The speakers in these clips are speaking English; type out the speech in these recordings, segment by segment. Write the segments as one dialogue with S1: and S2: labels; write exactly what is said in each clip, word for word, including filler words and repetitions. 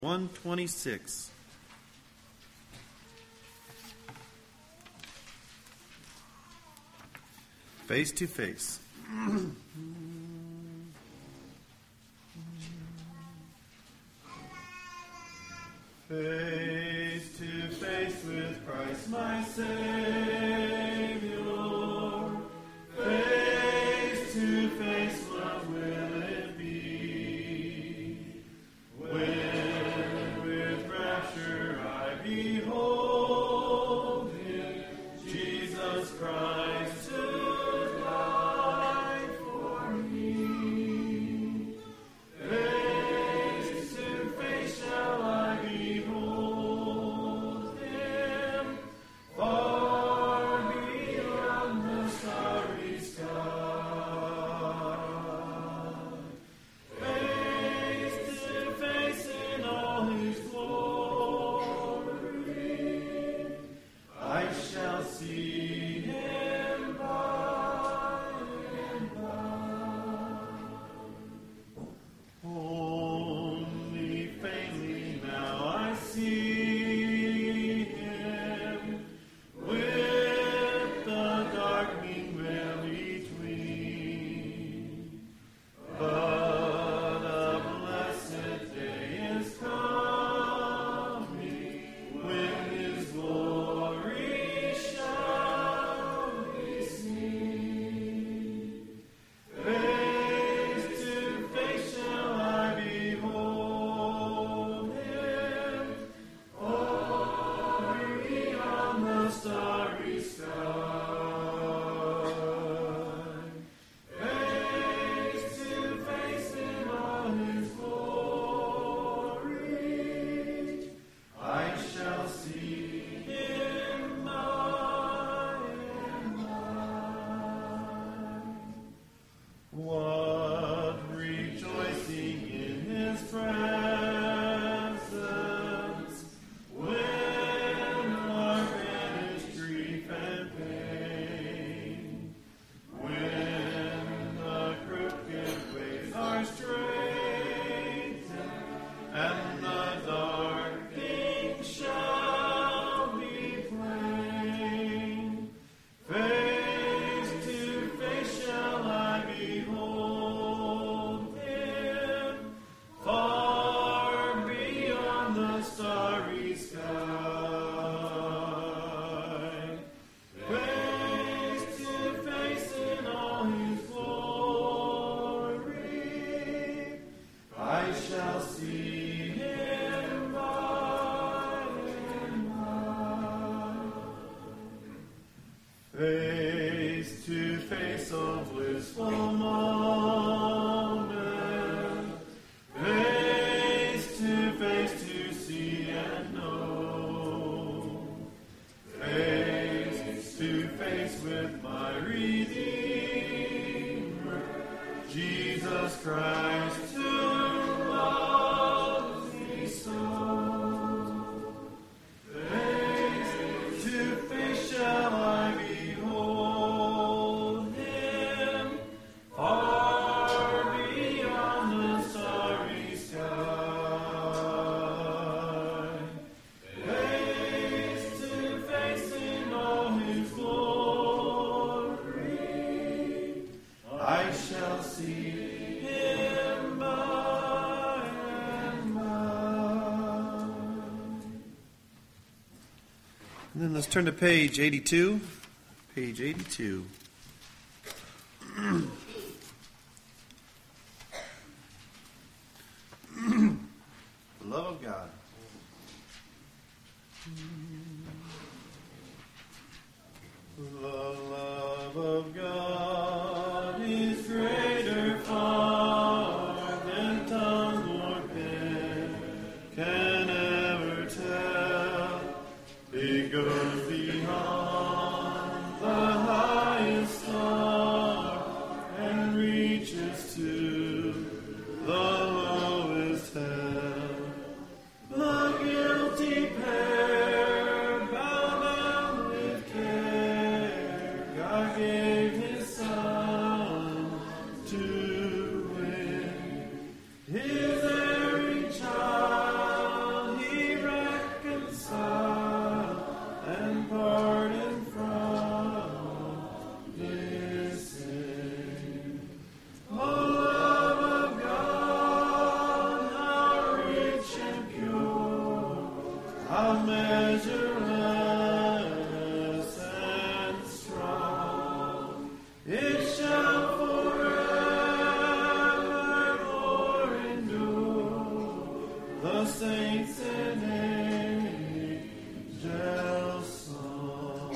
S1: one twenty-six. Face to face. Face to face with Christ my Savior. Face to face, what will it be? When with rapture I behold Him, Jesus Christ who died for me. Face to face shall I behold Him, far beyond the starry sky. Face to face in all His glory, I shall see Him by and by. Only faintly now I see Him, with the darkening veil between. But a blessed day is coming, when His glory shall be seen. Face to face shall I behold Him, far beyond the starry sky. Face to face in all His glory, I shall see Him by and by. What rejoicing in His presence, when our banished grief and pain, when the crooked ways are straightened, and the dark things shall be plain. Face to face shall I behold Him, far beyond the starry sky. Face to face in all His glory, I shall see Him by and by. Face to face, oh blissful moment. Face to face to see and know. Face to face with my Redeemer, Jesus Christ, who loves me so. Face to face shall I behold Him, far beyond the starry sky. Face to face in all His glory, I shall see Him by and by. And then let's turn to page eighty-two. Page eighty-two. The love of God. The love of God is greater far than tongue or pen can ever tell. It goes beyond the highest star and reaches to the lowest hell. The guilty pair, bound down with care, God gave His Son to win His erring child.
S2: how measureless and strong. It shall forevermore endure. The saints and angels' song.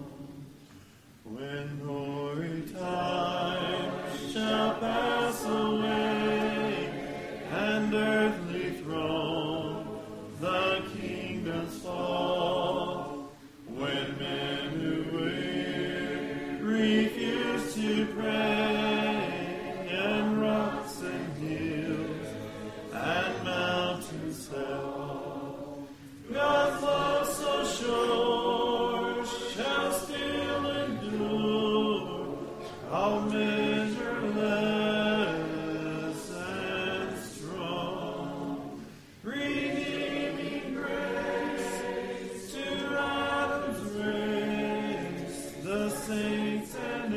S2: When glory time shall pass away, and earthly throne the kingdoms fall, when men who wait refuse to pray, and rocks and hills and mountains fell, God's love so sure shall still endure, how measureless and strong. Redeeming grace to Adam's race, the saints and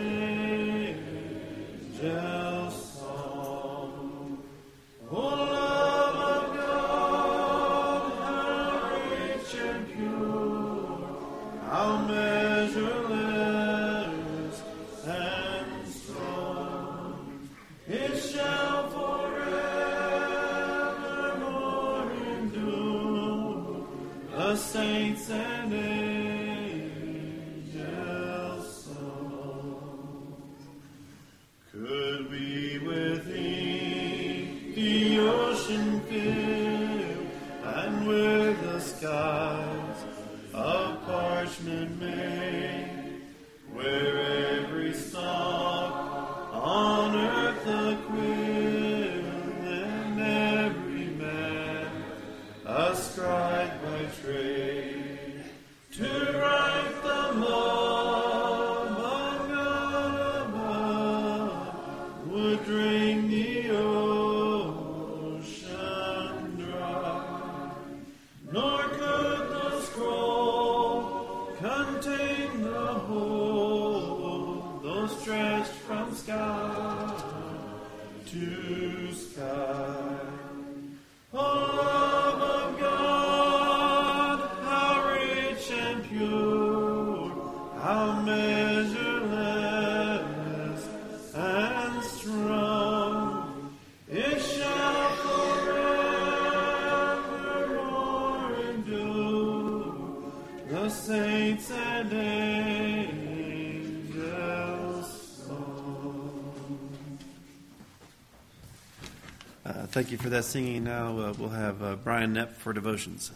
S2: angels' song. O love of God, how rich and pure, how measureless and strong. It shall forevermore endure, the saints and angels' song. Could we within the ocean fill, and with the skies of parchment made, where every stalk on earth a quill, and every man a scribe by trade, to write the law of God above, would drain the ocean dry, nor could the scroll contain the whole, though stretched from sky to sky. O love of God, how rich and pure, how measureless and strong. It shall forevermore endure, the saints and angels' song.
S1: Uh, thank you for that singing. Now uh, we'll have uh, Brian Knepp for devotions.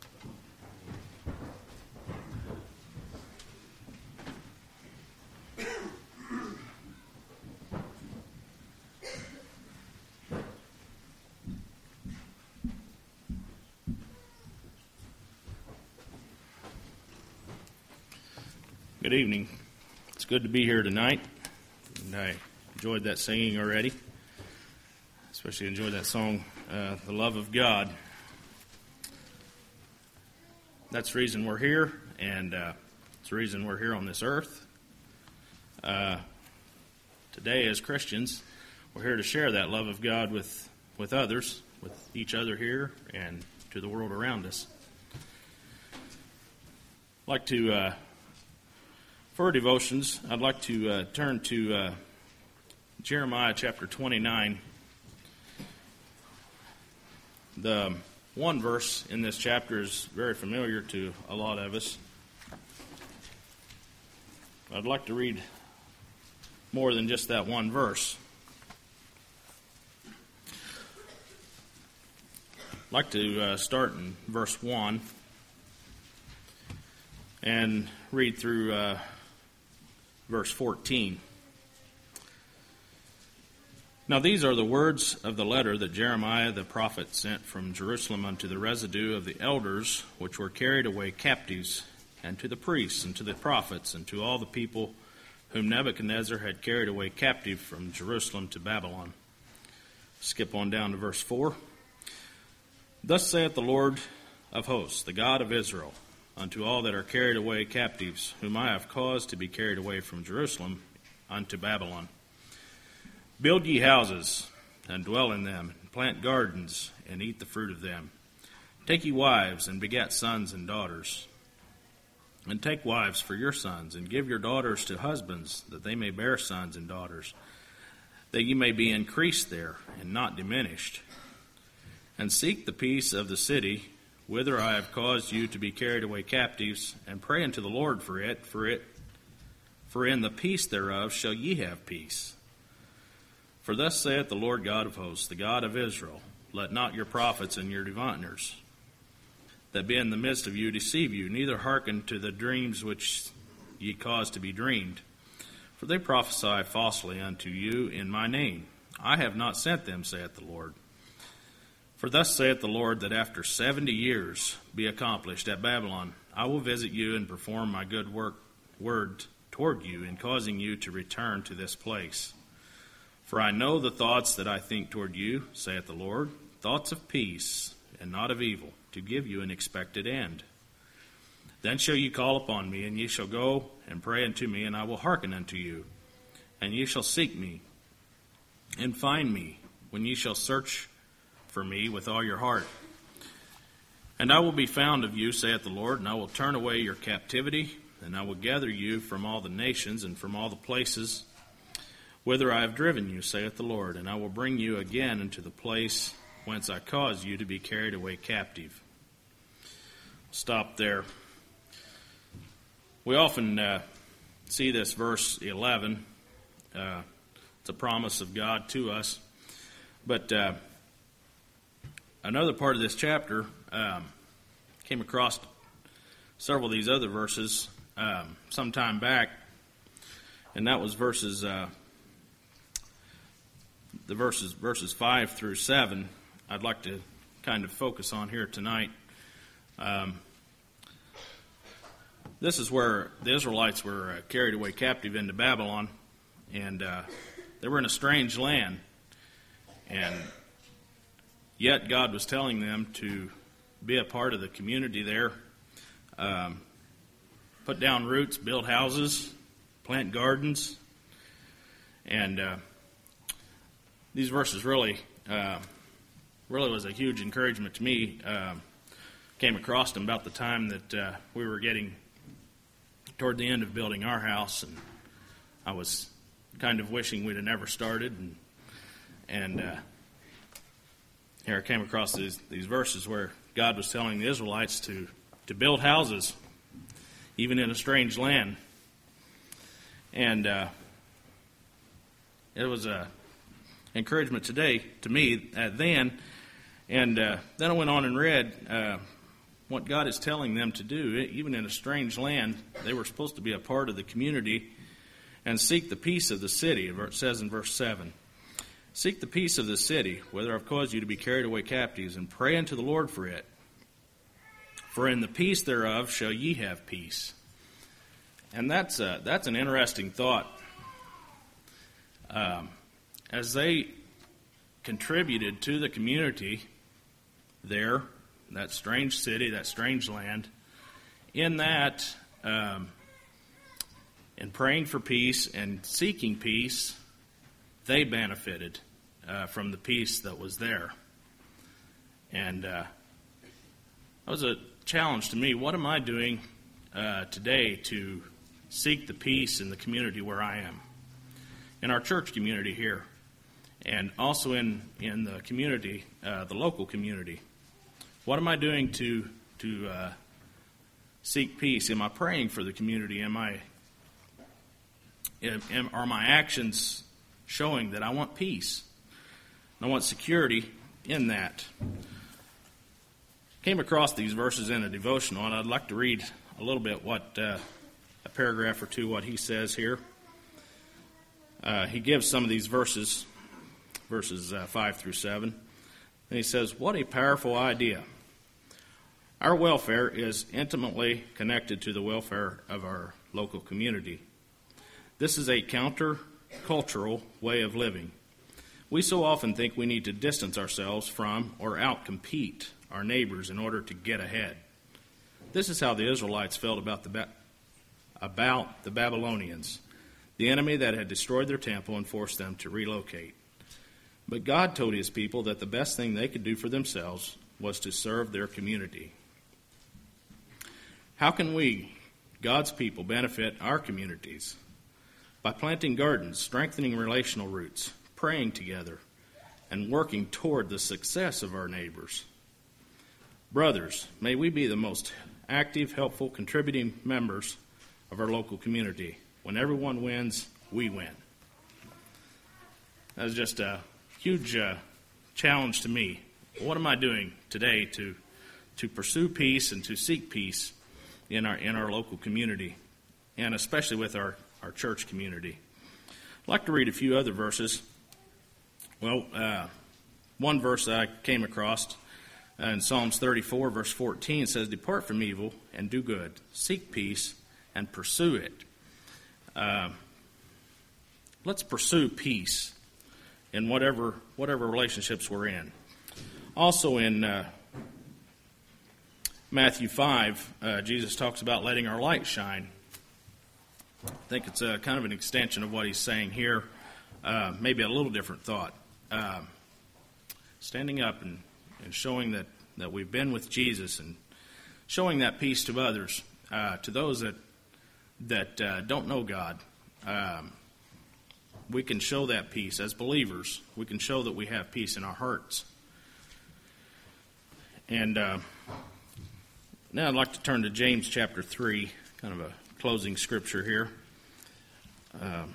S3: Good evening. It's good to be here tonight. And I enjoyed that singing already. Especially enjoyed that song, uh, The Love of God. That's the reason we're here, and uh, it's the reason we're here on this earth. Uh, today, as Christians, we're here to share that love of God with, with others, with each other here, and to the world around us. I'd like to... Uh, For devotions, I'd like to uh, turn to uh, Jeremiah chapter twenty-nine. The one verse in this chapter is very familiar to a lot of us. I'd like to read more than just that one verse. I'd like to uh, start in verse one and read through uh, verse fourteen. Now these are the words of the letter that Jeremiah the prophet sent from Jerusalem unto the residue of the elders which were carried away captives, and to the priests, and to the prophets, and to all the people whom Nebuchadnezzar had carried away captive from Jerusalem to Babylon. Skip on down to verse four. Thus saith the Lord of hosts, the God of Israel, unto all that are carried away captives, whom I have caused to be carried away from Jerusalem unto Babylon. Build ye houses, and dwell in them, and plant gardens, and eat the fruit of them. Take ye wives, and beget sons and daughters. And take wives for your sons, and give your daughters to husbands, that they may bear sons and daughters, that ye may be increased there, and not diminished. And seek the peace of the city, whither I have caused you to be carried away captives, and pray unto the Lord for it, for it, for in the peace thereof shall ye have peace. For thus saith the Lord God of hosts, the God of Israel, let not your prophets and your diviners that be in the midst of you deceive you, neither hearken to the dreams which ye cause to be dreamed. For they prophesy falsely unto you in my name. I have not sent them, saith the Lord. For thus saith the Lord, that after seventy years be accomplished at Babylon, I will visit you and perform my good work word toward you, in causing you to return to this place. For I know the thoughts that I think toward you, saith the Lord, thoughts of peace and not of evil, to give you an expected end. Then shall ye call upon me, and ye shall go and pray unto me, and I will hearken unto you. And ye shall seek me, and find me, when ye shall search for me with all your heart. And I will be found of you, saith the Lord, and I will turn away your captivity, and I will gather you from all the nations and from all the places whither I have driven you, saith the Lord, and I will bring you again into the place whence I caused you to be carried away captive. Stop there. We often uh, see this verse eleven. Uh, it's a promise of God to us. But uh, another part of this chapter um, came across several of these other verses um, some time back, and that was verses uh, the verses verses five through seven. I'd like to kind of focus on here tonight. Um, this is where the Israelites were uh, carried away captive into Babylon, and uh, they were in a strange land. And yet God was telling them to be a part of the community there, um, put down roots, build houses, plant gardens. And uh, these verses really... Uh, really was a huge encouragement to me. Uh, came across them about the time that uh, we were getting toward the end of building our house, and I was kind of wishing we'd have never started. And and uh, here I came across these, these verses where God was telling the Israelites to, to build houses, even in a strange land. And uh, it was a encouragement today to me uh, then. And uh, then I went on and read uh, what God is telling them to do. Even in a strange land, they were supposed to be a part of the community and seek the peace of the city. It says in verse seven, seek the peace of the city, whether I've caused you to be carried away captives, and pray unto the Lord for it. For in the peace thereof shall ye have peace. And that's, uh, that's an interesting thought. Um, as they contributed to the community there, that strange city, that strange land, in that, um, in praying for peace and seeking peace, they benefited uh, from the peace that was there. And uh, that was a challenge to me. What am I doing uh, today to seek the peace in the community where I am? In our church community here, and also in, in the community, uh, the local community. What am I doing to to uh, seek peace? Am I praying for the community? Am I am, are my actions showing that I want peace? And I want security in that. Came across these verses in a devotional, and I'd like to read a little bit what uh, a paragraph or two what he says here. Uh, he gives some of these verses, verses uh, five through seven. And he says, what a powerful idea. Our welfare is intimately connected to the welfare of our local community. This is a counter-cultural way of living. We so often think we need to distance ourselves from or outcompete our neighbors in order to get ahead. This is how the Israelites felt about the, ba- about the Babylonians, the enemy that had destroyed their temple and forced them to relocate. But God told his people that the best thing they could do for themselves was to serve their community. How can we, God's people, benefit our communities? By planting gardens, strengthening relational roots, praying together, and working toward the success of our neighbors. Brothers, may we be the most active, helpful, contributing members of our local community. When everyone wins, we win. That was just a huge uh, challenge to me. What am I doing today to to pursue peace and to seek peace in our in our local community, and especially with our, our church community? I'd like to read a few other verses. Well, uh, one verse that I came across uh, in Psalms thirty-four, verse fourteen, says, "Depart from evil and do good, seek peace and pursue it." Uh, let's pursue peace in whatever whatever relationships we're in. Also in uh, Matthew five, uh, Jesus talks about letting our light shine. I think it's a, kind of an extension of what he's saying here, uh, maybe a little different thought. Uh, standing up and, and showing that, that we've been with Jesus and showing that peace to others, uh, to those that, that uh, don't know God. Um, we can show that peace as believers. We can show that we have peace in our hearts. And uh, now I'd like to turn to James chapter three, kind of a closing scripture here. Um,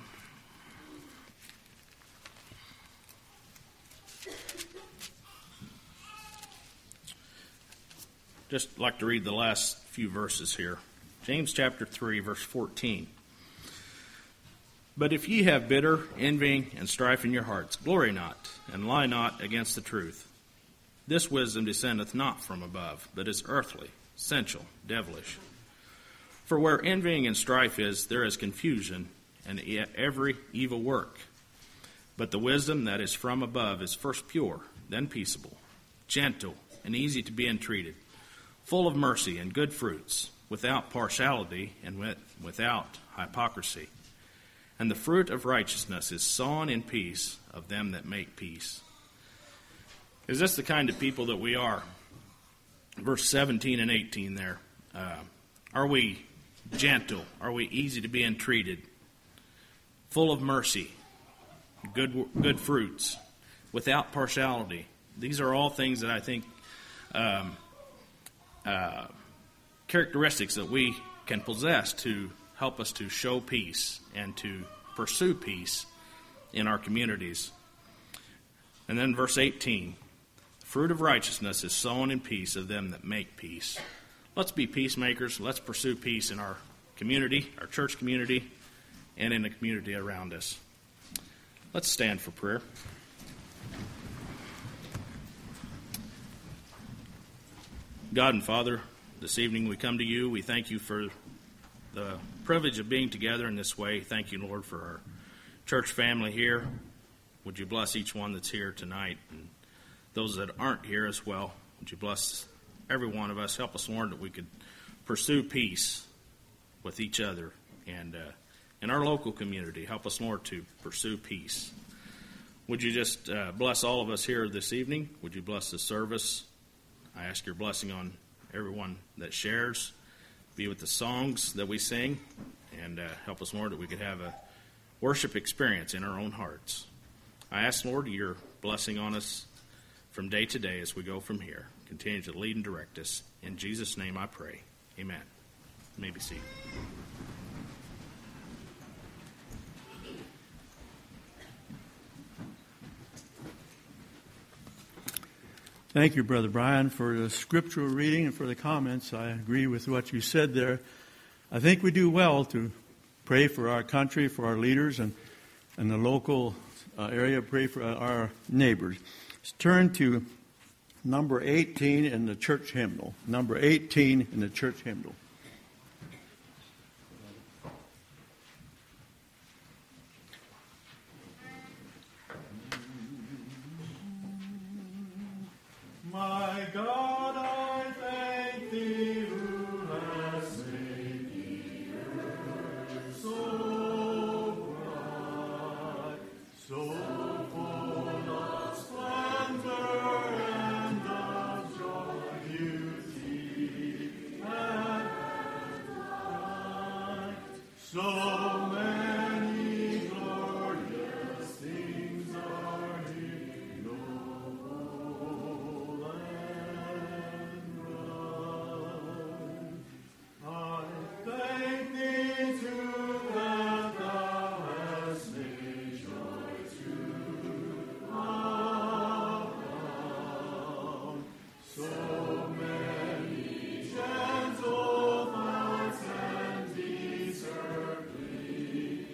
S3: just like to read the last few verses here. James chapter three, verse fourteen. "But if ye have bitter envying and strife in your hearts, glory not, and lie not against the truth. This wisdom descendeth not from above, but is earthly, sensual, devilish. For where envying and strife is, there is confusion, and every evil work. But the wisdom that is from above is first pure, then peaceable, gentle, and easy to be entreated, full of mercy and good fruits, without partiality and with, without hypocrisy. And the fruit of righteousness is sown in peace of them that make peace." Is this the kind of people that we are? Verse seventeen and eighteen there. Uh, are we gentle? Are we easy to be entreated? Full of mercy, good good fruits, without partiality. These are all things that I think um, uh, characteristics that we can possess to help us to show peace and to pursue peace in our communities. And then verse eighteen, "The fruit of righteousness is sown in peace of them that make peace." Let's be peacemakers. Let's pursue peace in our community, our church community, and in the community around us. Let's stand for prayer. God and Father, this evening we come to you. We thank you for the privilege of being together in this way. Thank you, Lord, for our church family here. Would you bless each one that's here tonight, and those that aren't here as well. Would you bless every one of us? Help us, Lord, that we could pursue peace with each other and uh, in our local community. Help us, Lord, to pursue peace. Would you just uh, bless all of us here this evening? Would you bless the service? I ask your blessing on everyone that shares. Be with the songs that we sing, and uh, help us, Lord, that we could have a worship experience in our own hearts. I ask, Lord, your blessing on us from day to day as we go from here. Continue to lead and direct us. In Jesus' name I pray. Amen. You may be seated.
S2: Thank you, Brother Brian, for the scriptural reading and for the comments. I agree with what you said there. I think we do well to pray for our country, for our leaders, and, and the local uh, area, pray for our neighbors. Let's turn to number eighteen in the church hymnal. Number eighteen in the church hymnal. My God, I thank thee, who hast made the earth so bright, so full of splendor and of joy. So many glorious things are here, noble and bright. I thank thee to that thou hast made joy to abound. So many gentle thoughts and deservedly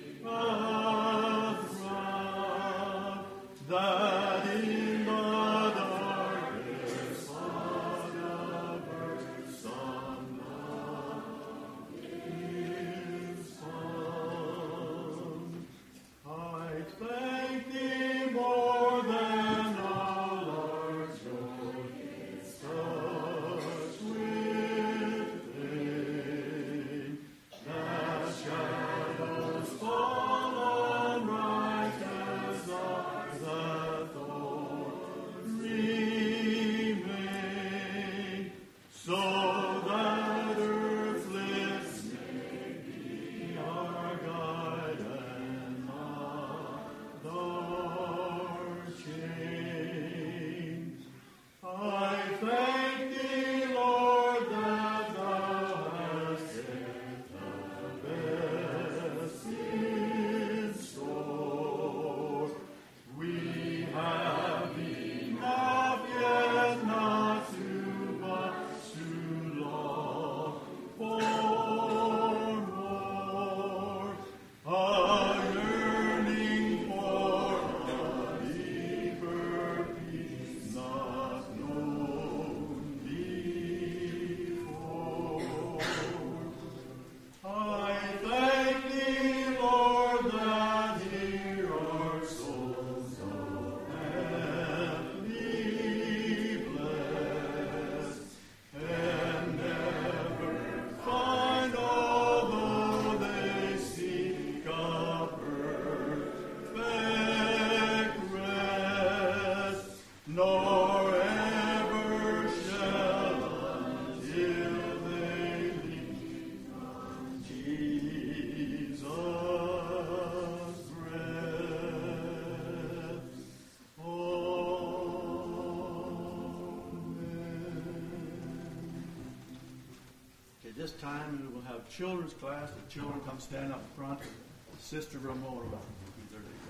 S2: athrive, that in the darkest fog of earth some love is found. I thank thee more than all our joy is touched with pain, that shadows fall on righteous eyes, that thorns remain, so that earth's lips may be our guide and not our chains. I thank thee, Lord, that thou hast set the best in store. We have enough, yet not too much to long for more. A yearning for a deeper peace not known before. I thank thee, Lord, that here our souls so amply blessed, and never find, although they seek a perfect rest, nor ever shall until they leave on Jesus' breath. Amen. Okay, this time we will have children's class. The children come stand up front. Sister Ramona. There they go.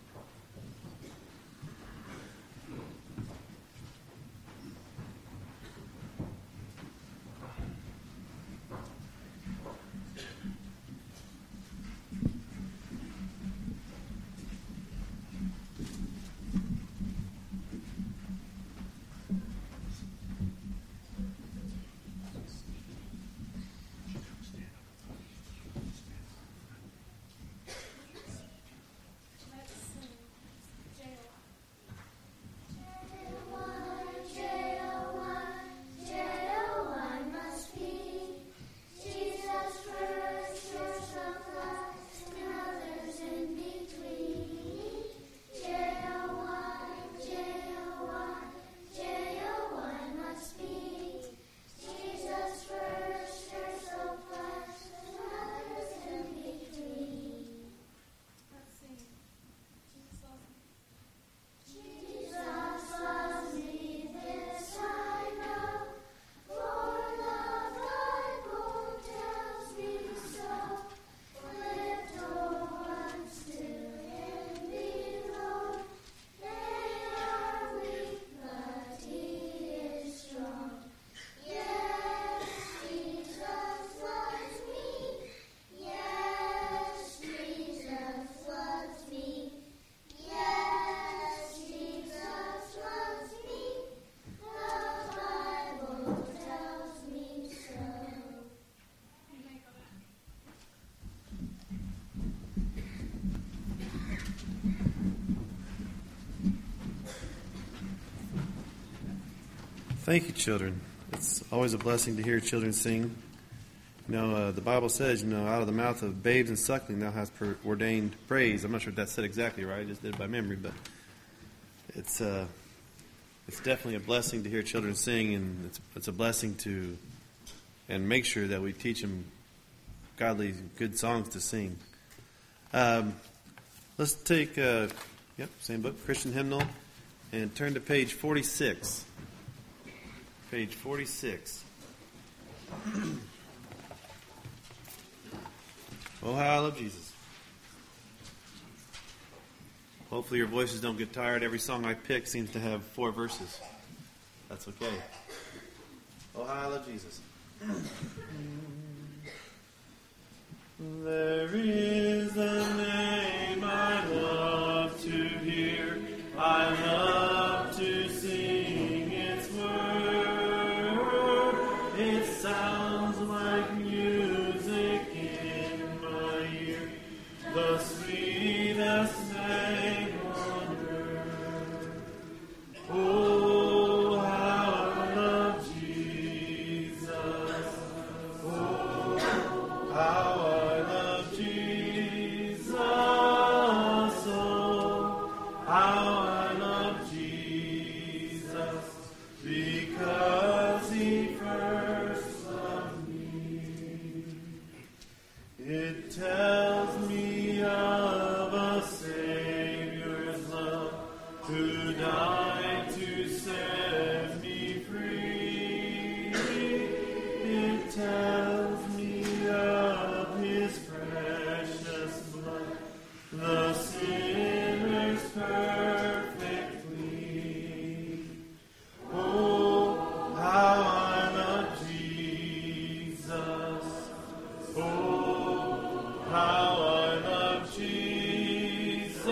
S1: Thank you, children. It's always a blessing to hear children sing. You know, uh, the Bible says, you know, out of the mouth of babes and suckling thou hast per- ordained praise. I'm not sure if that's said exactly right. I just did it by memory, but it's uh, it's definitely a blessing to hear children sing, and it's it's a blessing to and make sure that we teach them godly, good songs to sing. Um, let's take, uh, yep, same book, Christian Hymnal, and turn to page forty-six. Page forty-six. Oh, how I love Jesus. Hopefully your voices don't get tired. Every song I pick seems to have four verses. That's okay. Oh, how I love Jesus. There is a name I love to hear. I love to sing its word. It sounds like music in my ear, the sweetest name on earth. Oh, how I love Jesus. Oh, how I love Jesus. Oh, how I love Jesus, because he first loved me. It tells me of a Savior's love who died to set me free. It tells me of his precious blood, the sinner's perfectly. Oh, how I love Jesus. Oh, how I love Jesus.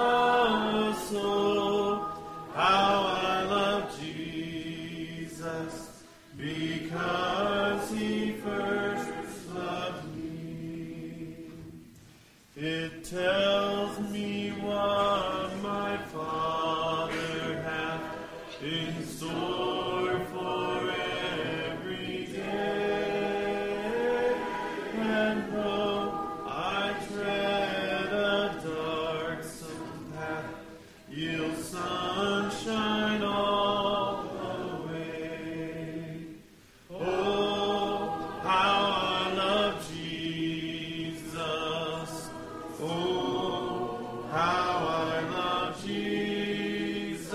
S1: Oh, how I love Jesus, because he first loved me. It tells me what my Father hath in store for every day. And though I tread a darksome path, yield sunshine all the way. Oh, how I love Jesus. Oh, how I love Jesus.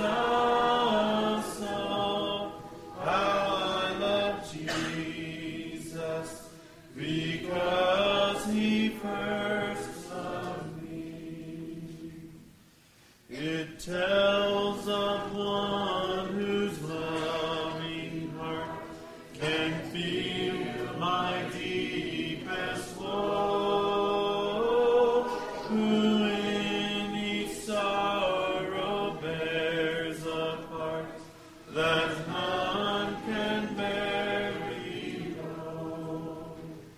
S1: Oh, how I love Jesus, because he first loved me. It tells of one whose loving heart can feel my deepest woe, who in each sorrow bears a part that none can barely know.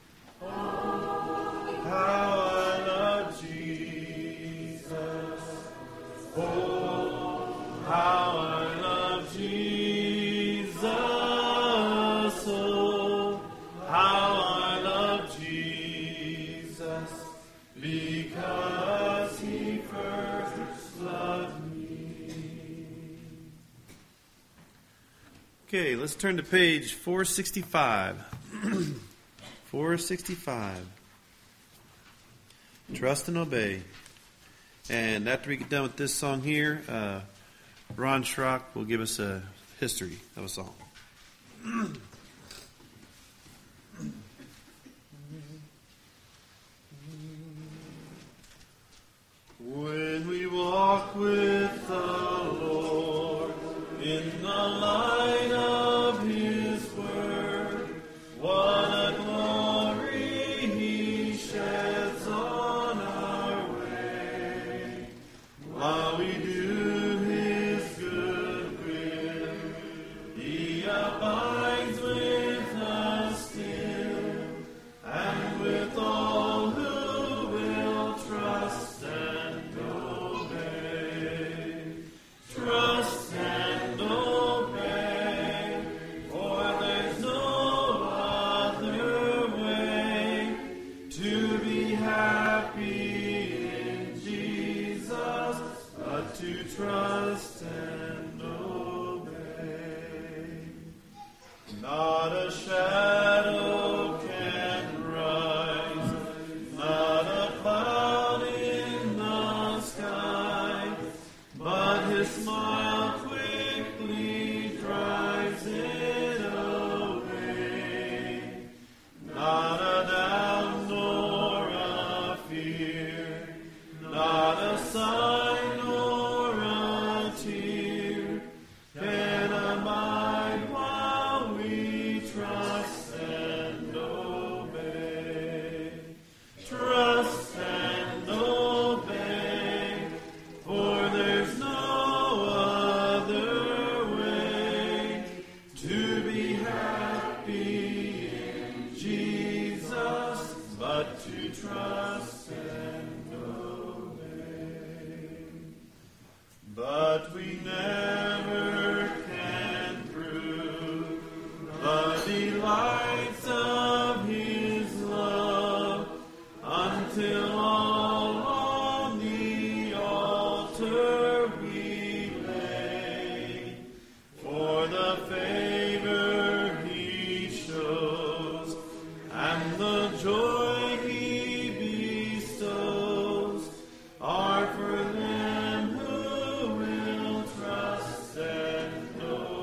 S1: Oh, how I love Jesus. Oh, how I love Jesus. Oh, how I love Jesus, because he first loved me. Okay, let's turn to page four sixty-five. four sixty-five. Trust and obey. And after we get done with this song here, uh, Ron Schrock will give us a history of a song. When we walk with the Lord in the light of his word, what a glory he sheds on our way. While we do his good will, he abides with us still, and with all who will trust and obey. Trust and obey, for there's no other way to be happy in Jesus but to trust and obey. Not a shadow can rise but to trust and obey. But we never can prove the delights of His love until all on the altar we lay. For the favor He shows and the joy He bestows are for them who will trust and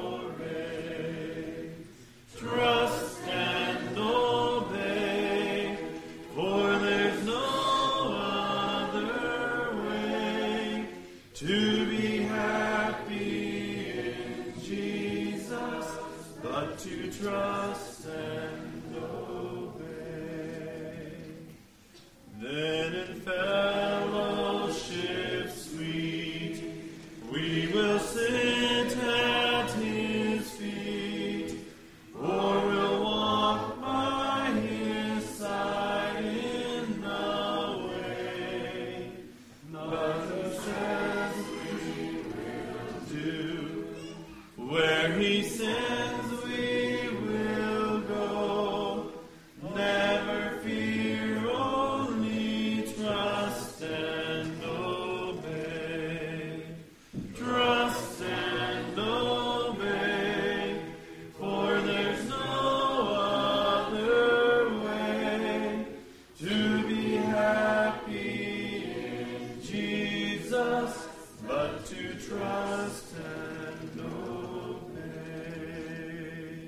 S1: obey. Trust and obey, for there's no other way to be happy in Jesus but to trust and obey. Then in fellowship sweet we will sit at His feet, or will walk by His side in the way. But He says we will do, where He sends we will go. Never fear, only trust and obey. Trust and obey, for there's no other way to be happy in Jesus but to trust and obey.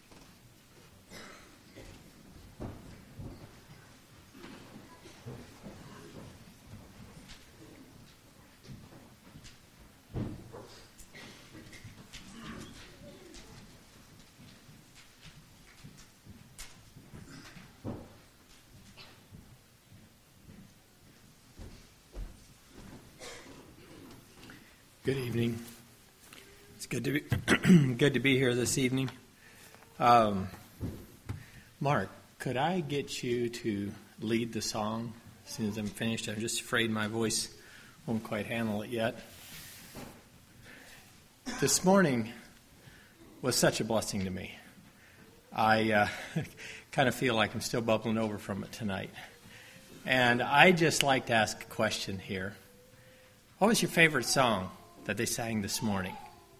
S4: Good evening. It's good to be good to be here this evening. Um, Mark, could I get you to lead the song as soon as I'm finished? I'm just afraid my voice won't quite handle it yet. This morning was such a blessing to me. I uh, kind of feel like I'm still bubbling over from it tonight. And I just like to ask a question here. What was your favorite song that they sang this morning?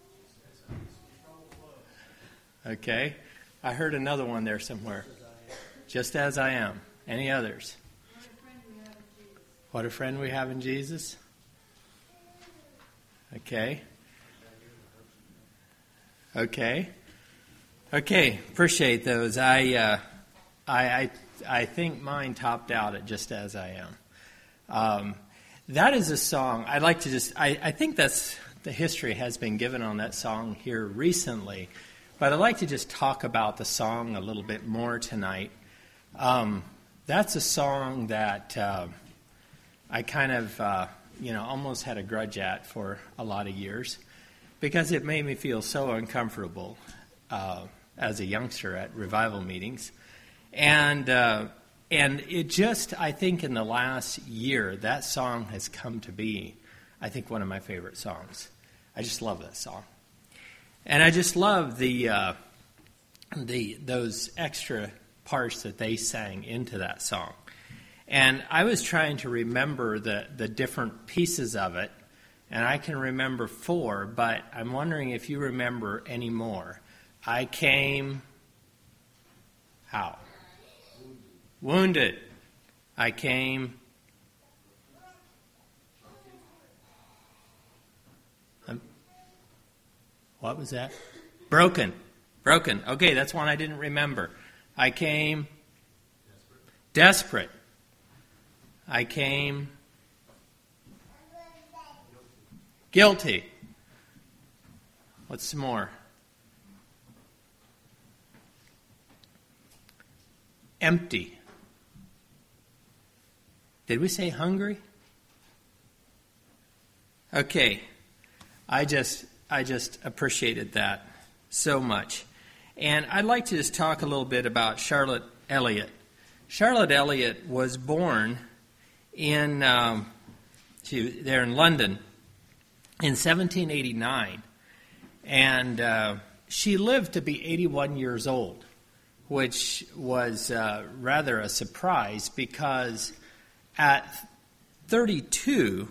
S4: Okay. I heard another one there somewhere. Just As I Am. Any others? What a Friend We Have in Jesus. Okay. Okay. Okay. Appreciate those. I, uh, I, I, I think mine topped out at Just As I Am. Um, That is a song, I'd like to just, I, I think that's, the history has been given on that song here recently, but I'd like to just talk about the song a little bit more tonight. Um, that's a song that uh, I kind of, uh, you know, almost had a grudge at for a lot of years, because it made me feel so uncomfortable uh, as a youngster at revival meetings. And uh And it just, I think in the last year, that song has come to be, I think, one of my favorite songs. I just love that song. And I just love the uh, the those extra parts that they sang into that song. And I was trying to remember the, the different pieces of it, and I can remember four, but I'm wondering if you remember any more. I came, how? Wounded. I came. Um, what was that? Broken. Broken. Okay, that's one I didn't remember. I came. Desperate. Desperate. I came. Guilty. What's some more? Empty. Did we say hungry? Okay. I just I just appreciated that so much. And I'd like to just talk a little bit about Charlotte Elliott. Charlotte Elliott was born in um, she, there in London in seventeen eighty-nine, and uh, she lived to be eighty-one years old, which was uh, rather a surprise because at thirty-two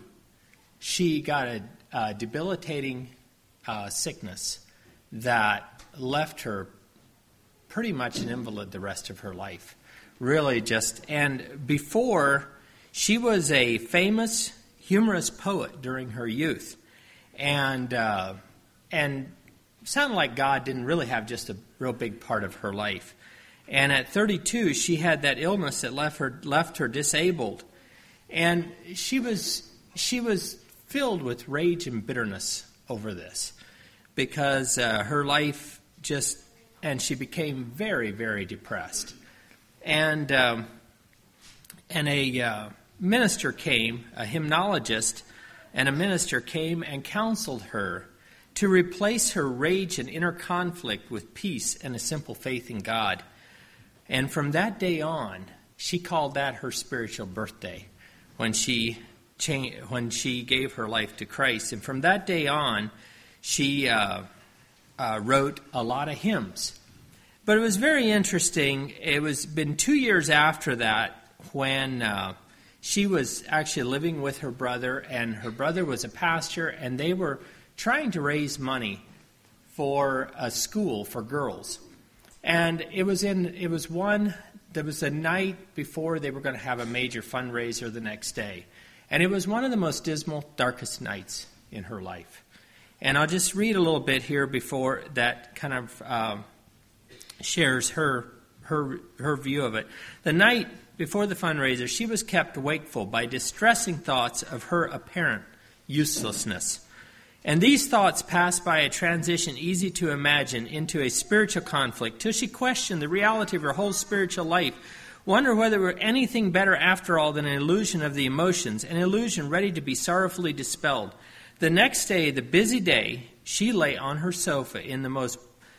S4: she got a, a debilitating uh, sickness that left her pretty much an invalid the rest of her life. Really just, and before, she was a famous humorous poet during her youth. And, uh, and sounded like God didn't really have just a real big part of her life. And at thirty-two, she had that illness that left her, left her disabled. And she was, she was filled with rage and bitterness over this because uh, her life just, and she became very, very depressed. And um, and a uh, minister came, a hymnologist, and a minister came and counseled her to replace her rage and inner conflict with peace and a simple faith in God. And from that day on, she called that her spiritual birthday when she changed, when she gave her life to Christ. And from that day on, she uh, uh, wrote a lot of hymns. But it was very interesting. It was been two years after that when uh, she was actually living with her brother, and her brother was a pastor, and they were trying to raise money for a school for girls. And it was in it was one there was a night before they were going to have a major fundraiser the next day. And it was one of the most dismal, darkest nights in her life. And I'll just read a little bit here before that kind of um, shares her her her view of it. The night before the fundraiser, she was kept wakeful by distressing thoughts of her apparent uselessness. And these thoughts passed by a transition easy to imagine into a spiritual conflict till she questioned the reality of her whole spiritual life, wondered whether there were anything better after all than an illusion of the emotions, an illusion ready to be sorrowfully dispelled. The next day, the busy day, she lay on her sofa in the most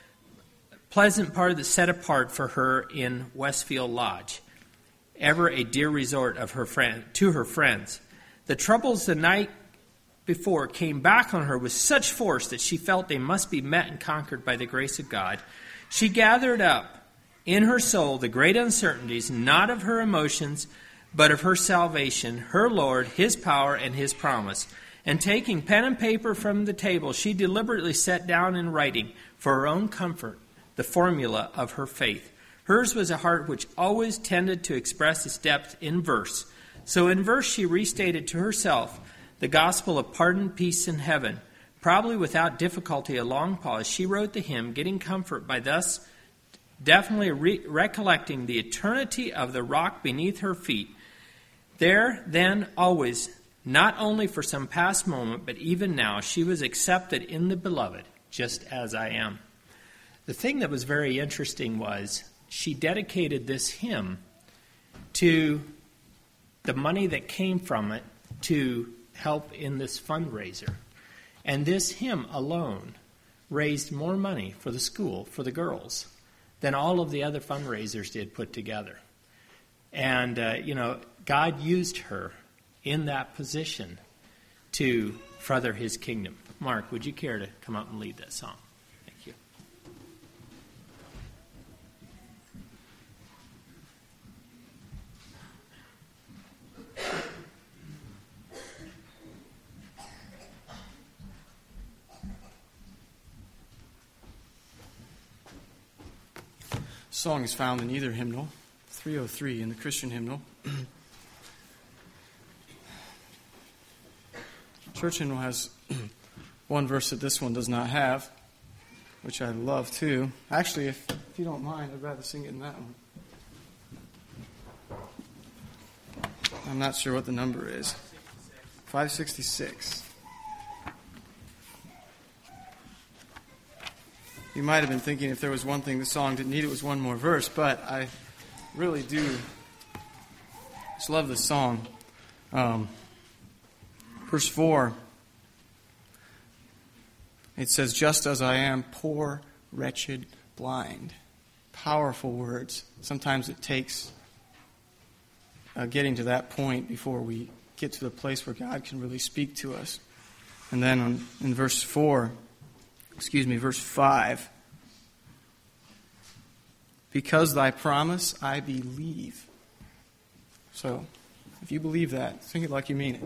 S4: pleasant part of the set apart for her in Westfield Lodge, ever a dear resort of her friend to her friends. The troubles the night before came back on her with such force that she felt they must be met and conquered by the grace of God. She gathered up in her soul the great uncertainties, not of her emotions, but of her salvation, her Lord, His power, and His promise. And taking pen and paper from the table, she deliberately set down in writing, for her own comfort, the formula of her faith. Hers was a heart which always tended to express its depth in verse. So in verse she restated to herself the gospel of pardon, peace, and heaven. Probably without difficulty, a long pause, she wrote the hymn, getting comfort by thus definitely re- recollecting the eternity of the rock beneath her feet. There, then, always, not only for some past moment, but even now, she was accepted in the beloved, just as I am. The thing that was very interesting was she dedicated this hymn to the money that came from it to help in this fundraiser. And this hymn alone raised more money for the school, for the girls, than all of the other fundraisers did put together. And, uh, you know, God used her in that position to further His kingdom. Mark, would you care to come up and lead that song? Thank you.
S5: Song is found in either hymnal, three oh three in the Christian hymnal. Church hymnal has one verse that this one does not have, which I love too. Actually, if, if you don't mind, I'd rather sing it in that one. I'm not sure what the number is. five sixty-six. You might have been thinking if there was one thing the song didn't need, it was one more verse, but I really do just love this song. Um, verse four, it says, just as I am, poor, wretched, blind. Powerful words. Sometimes it takes uh, getting to that point before we get to the place where God can really speak to us. And then on, in verse four, excuse me, verse five, because thy promise I believe. So, if you believe that, sing it like you mean it.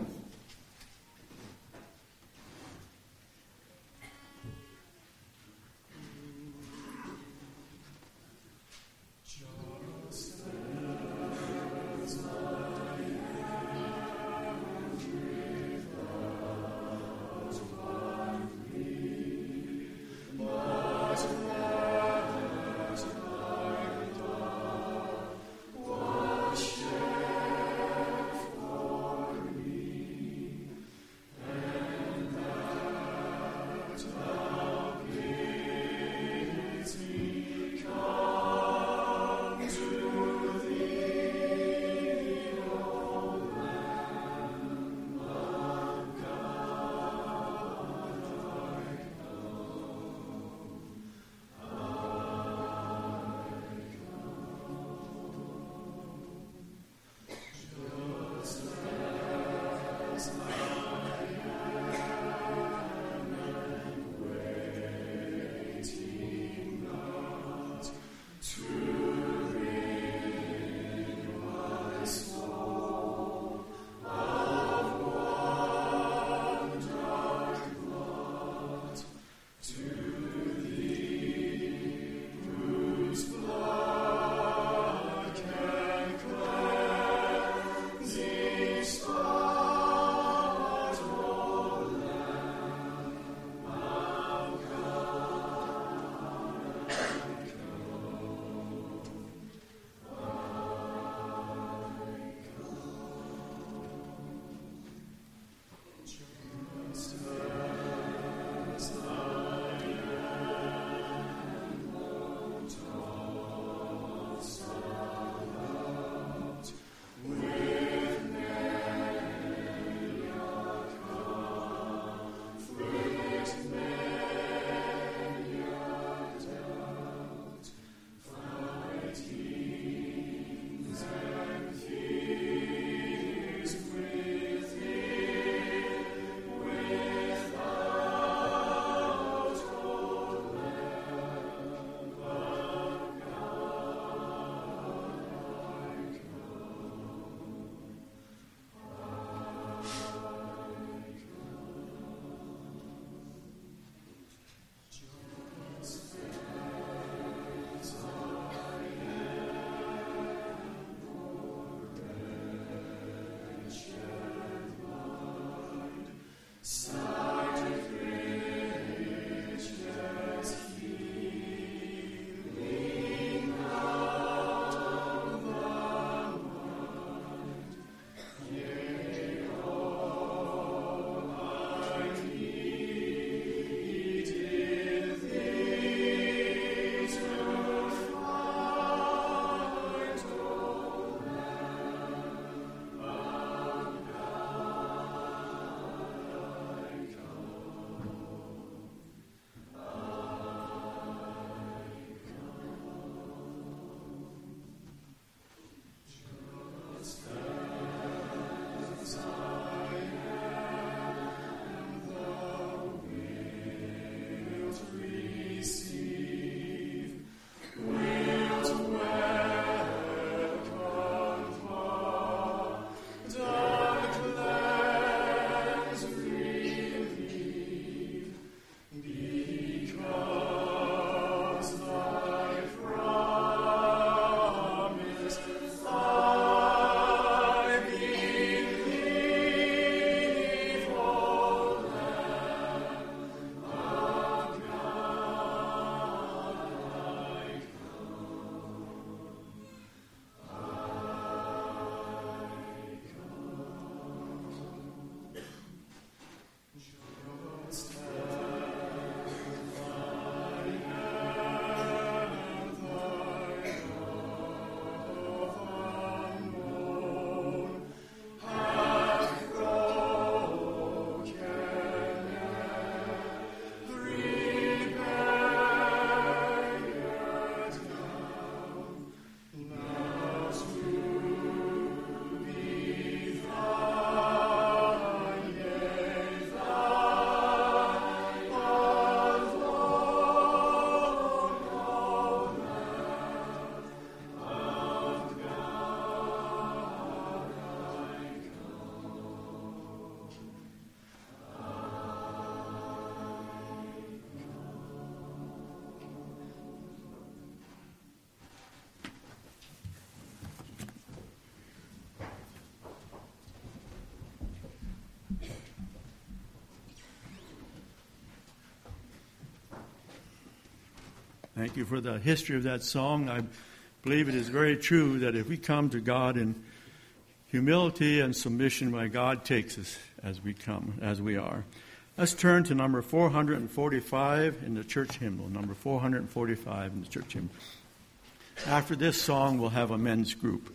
S2: Thank you for the history of that song. I believe it is very true that if we come to God in humility and submission, why God takes us as we come, as we are. Let's turn to number four forty-five in the church hymnal. Number four forty-five in the church hymnal. After this song, we'll have a men's group.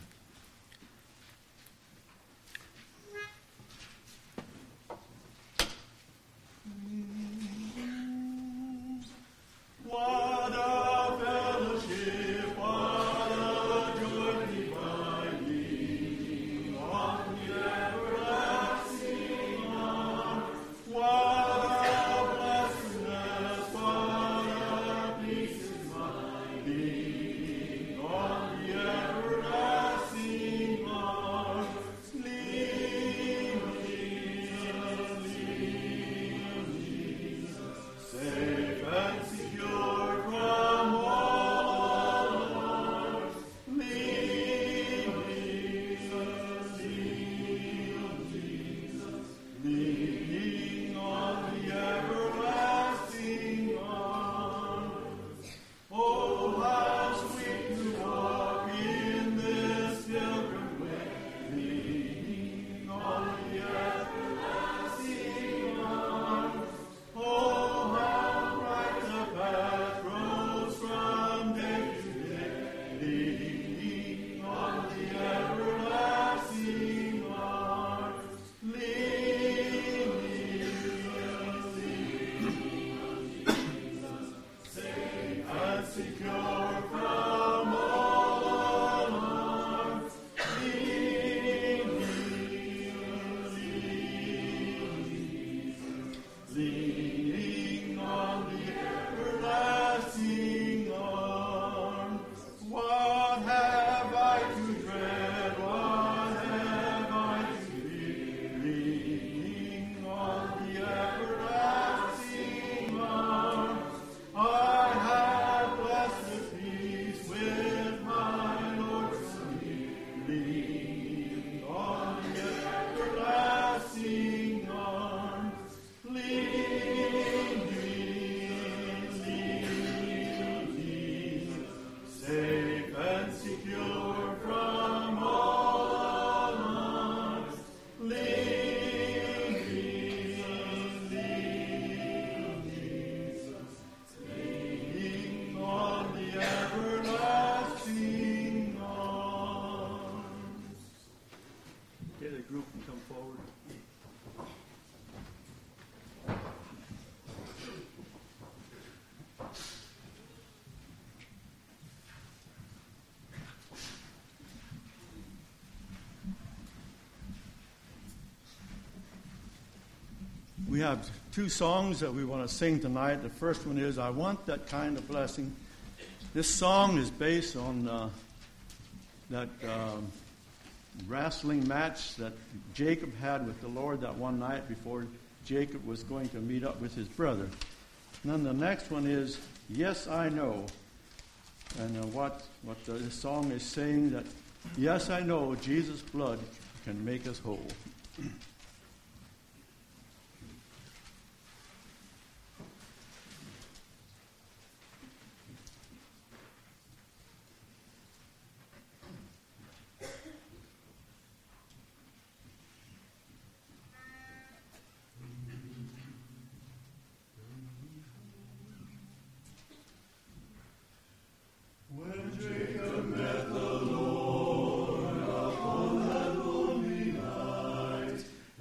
S6: What a fellowship, what a joy dividing on the everlasting arm. What a blessedness, what a peace is mine, being on the everlasting arm. Lean on Jesus, lean on Jesus, safe and secure from all harm. Lean on Jesus, lean on Jesus, leaning on the everlasting arms. Oh, how sweet to walk in this pilgrim way, leaning on the everlasting arms. Oh, how bright the path grows from day to day, leaning on the everlasting arms. Leaning, leaning, safe and secure from all harm. Leaning, leaning, leaning on the everlasting arms. What have I to dread? What have I to fear? Leaning on the everlasting arms. I have blessed peace with my Lord so near. Leaning on the everlasting arms. Leaning, leaning, Jesus, safe and secure from all harms. Leaning, leaning, Jesus, leaning on the everlasting arms.
S2: Okay, the group can come forward. We have two songs that we want to sing tonight. The first one is I Want That Kind of Blessing. This song is based on uh, that um, wrestling match that Jacob had with the Lord that one night before Jacob was going to meet up with his brother. And then the next one is Yes, I Know. And uh, what, what the song is saying that, yes, I know Jesus' blood can make us whole.
S6: When Jacob met the Lord upon that lonely night,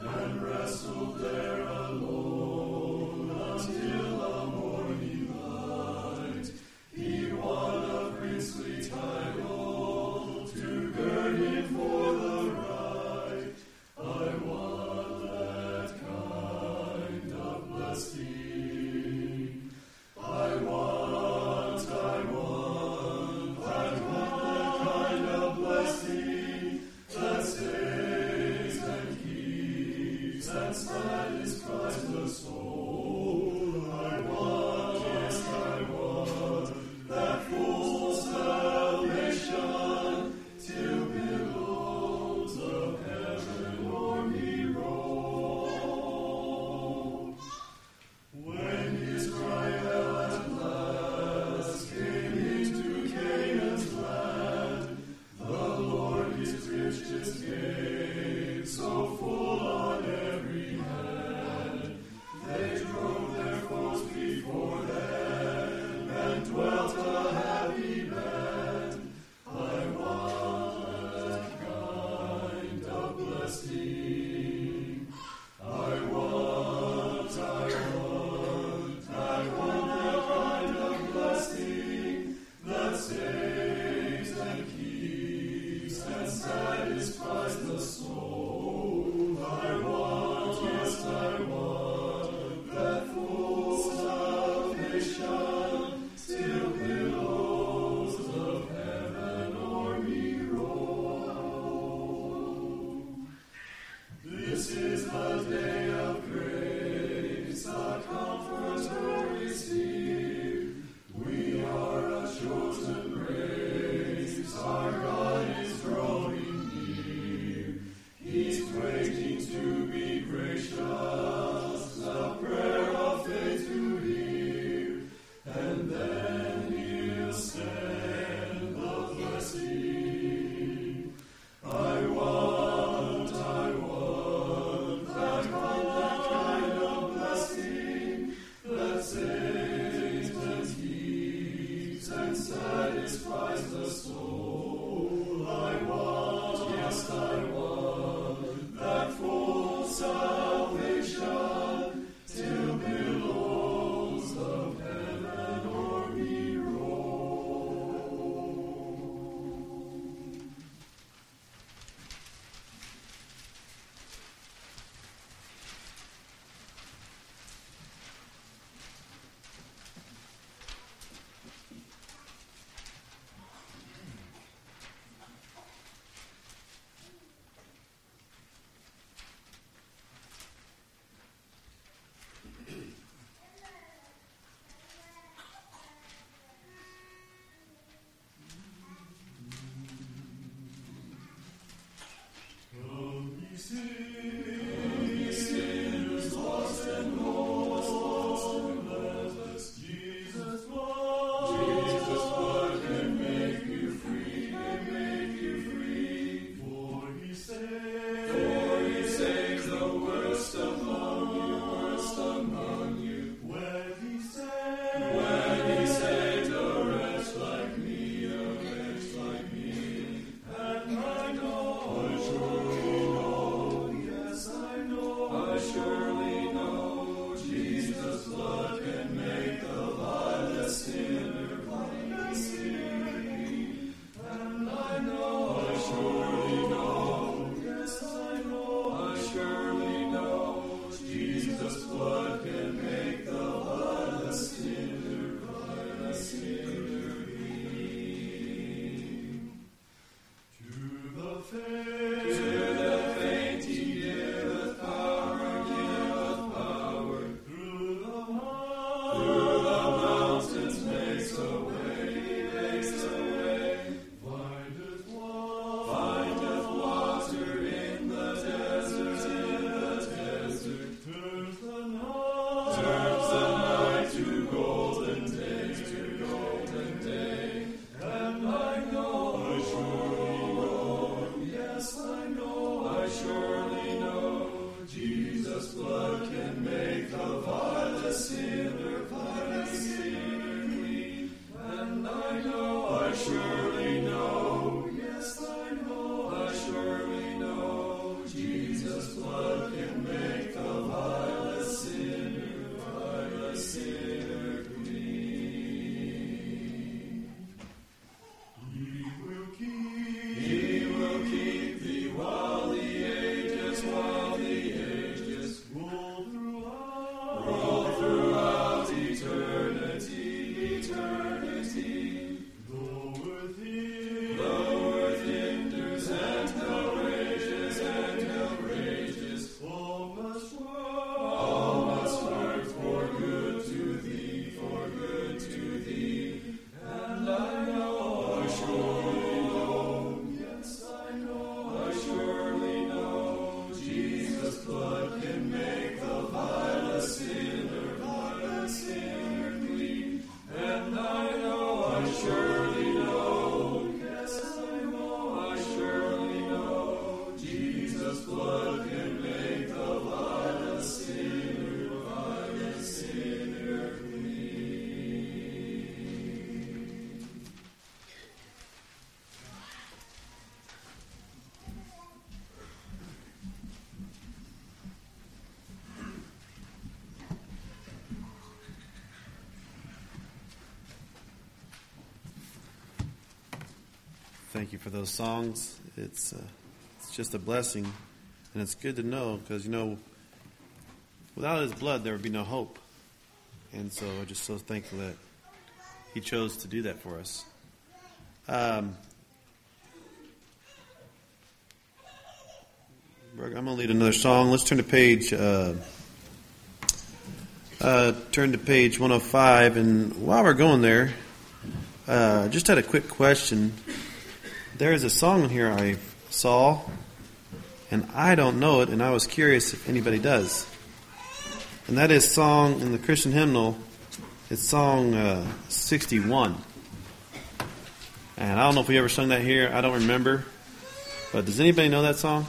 S1: Thank you for those songs. It's uh, it's just a blessing, and it's good to know because, you know, without His blood, there would be no hope. And so I'm just so thankful that He chose to do that for us. Um, I'm going to lead another song. Let's turn to page uh, uh, turn to page one oh five. And while we're going there, uh, just had a quick question. There is a song in here I saw, and I don't know it, and I was curious if anybody does. And that is song in the Christian hymnal. It's song uh, sixty-one. And I don't know if we ever sung that here. I don't remember. But does anybody know that song?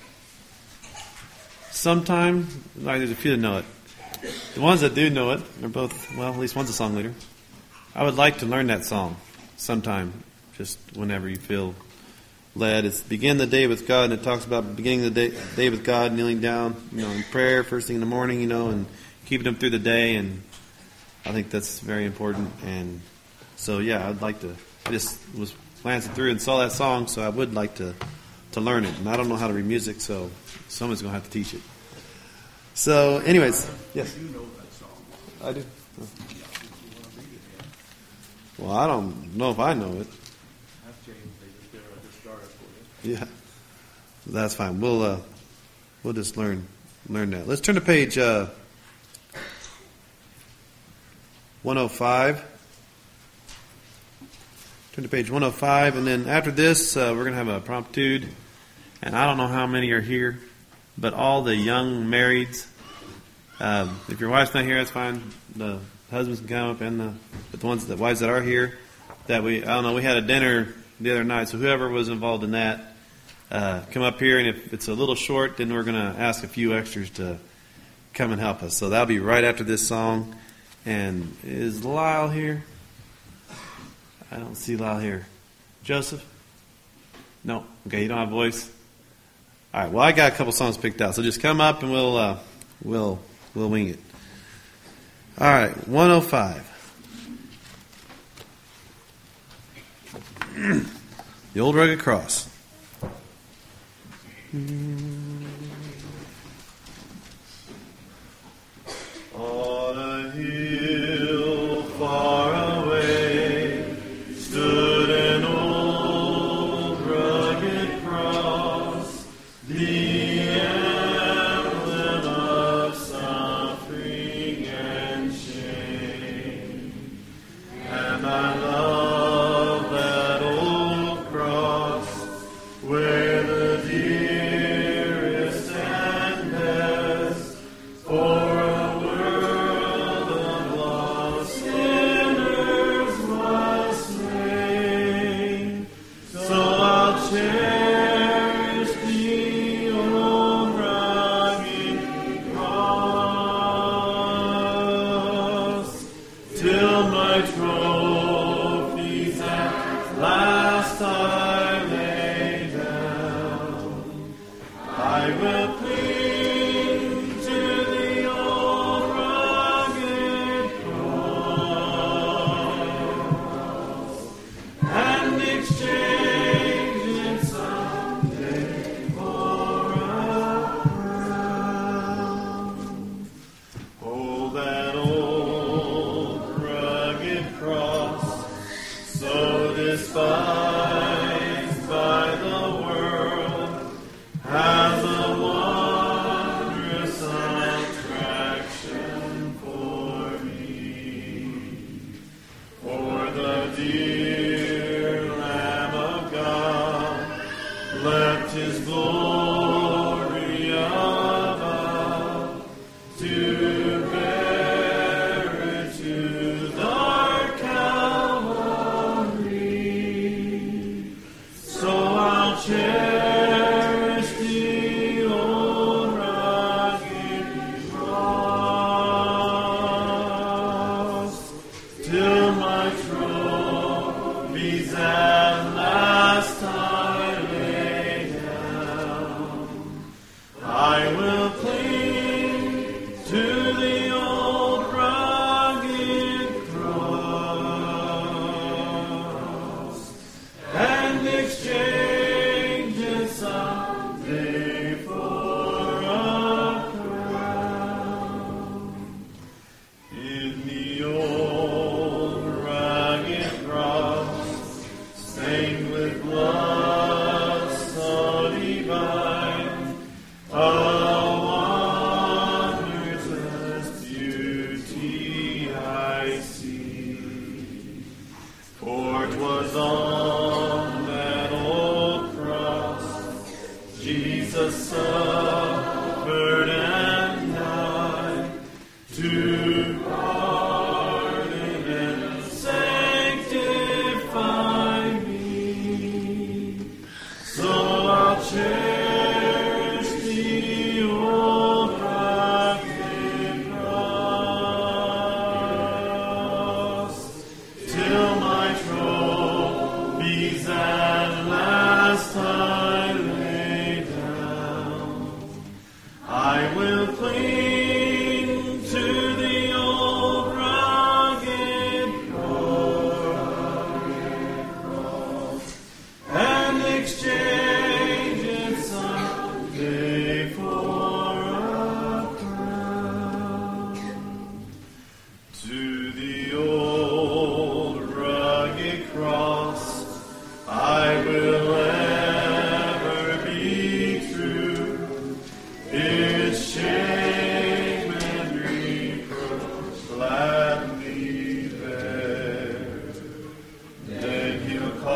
S1: Sometime, like there's a few that know it. The ones that do know it are both, well, at least one's a song leader. I would like to learn that song sometime, just whenever you feel led. It's begin the day with God, and it talks about beginning the day, day with God, kneeling down, you know, in prayer first thing in the morning, you know, and keeping Him through the day. And I think that's very important. And so, yeah, I'd like to. I just was glancing through and saw that song, so I would like to to learn it. And I don't know how to read music, so someone's going to have to teach it. So, anyways, yes.
S6: You know that song.
S1: I do. Oh. Well, I don't know if I know it. Yeah, that's fine. We'll uh, we'll just learn learn that. Let's turn to page uh, one oh five. Turn to page one oh five, and then after this, uh, we're going to have a promptude. And I don't know how many are here, but all the young marrieds. Um, if your wife's not here, that's fine. The husbands can come up, and the but the ones, the wives that are here, that we I don't know. We had a dinner the other night, so whoever was involved in that, uh, come up here, and if it's a little short, then we're going to ask a few extras to come and help us. So that'll be right after this song. And is Lyle here? I don't see Lyle here. Joseph? No. Okay, you don't have a voice. All right. Well, I got a couple songs picked out, so just come up and we'll uh, we'll we'll wing it. All right, one oh five. The Old Rugged Cross. On a hill far away stood an old rugged cross, the emblem of suffering and shame. And I love that old cross where the dearest and best for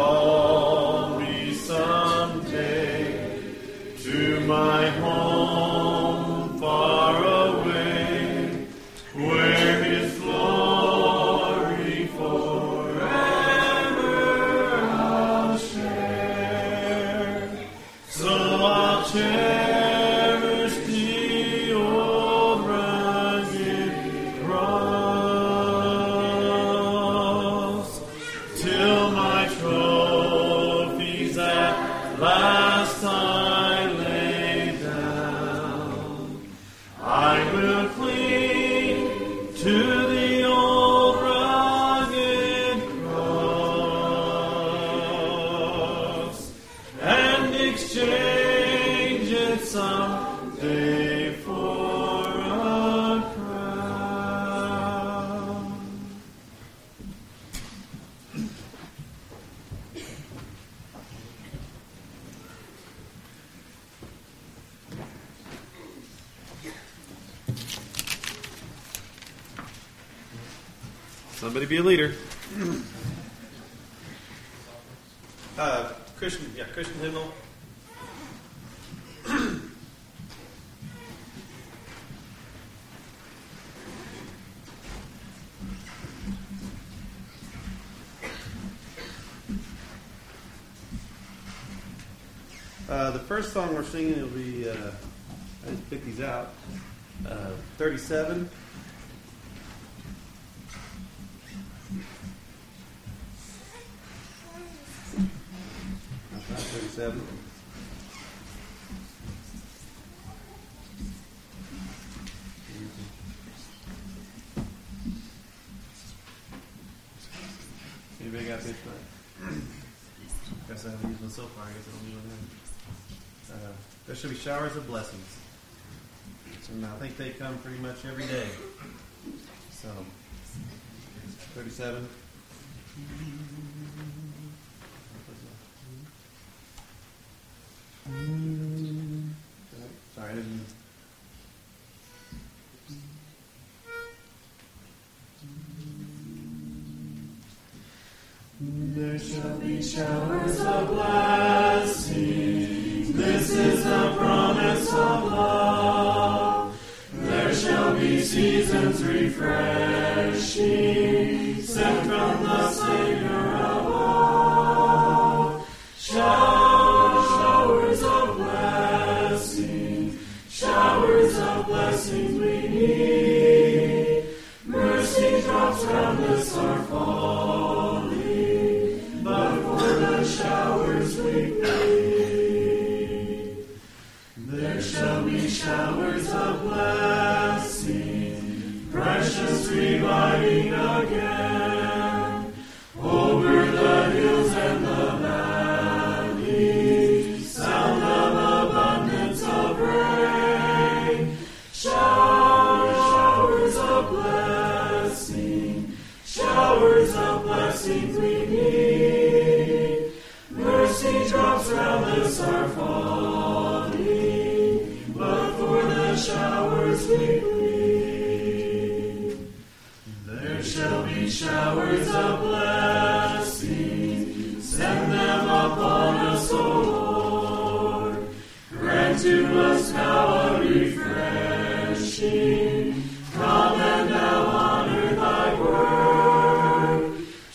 S1: my home.
S6: last I lay down, I will cling to the old rugged cross and exchange it someday for a crown.
S1: Somebody be a leader. Uh, Christian, yeah, Christian hymnal. Uh, the first song we're singing will be, uh, I just picked these out, uh, thirty-seven. thirty-seven. Anybody got a pitch for it? Guess I haven't used one so far. I guess I don't need one then. Uh, there should be showers of blessings. And I think they come pretty much every day. So, thirty-seven. Sorry, I didn't.
S6: There shall be showers of blessing. This is the promise of love. There shall be seasons refreshing, sent from the Savior above. Showers, showers of blessing, showers of blessings we need. Mercy drops round us are falling, but for the showers we plead. There shall be showers of blessing, precious reviving again, over the hills and the valleys, sound of abundance of rain. Showers, showers of blessing, showers of blessings we need. Mercy drops round us are falling, but for the showers we plead. There shall be showers of blessing, send them upon us, O Lord. Grant to us now a refreshing, come and now honor thy word.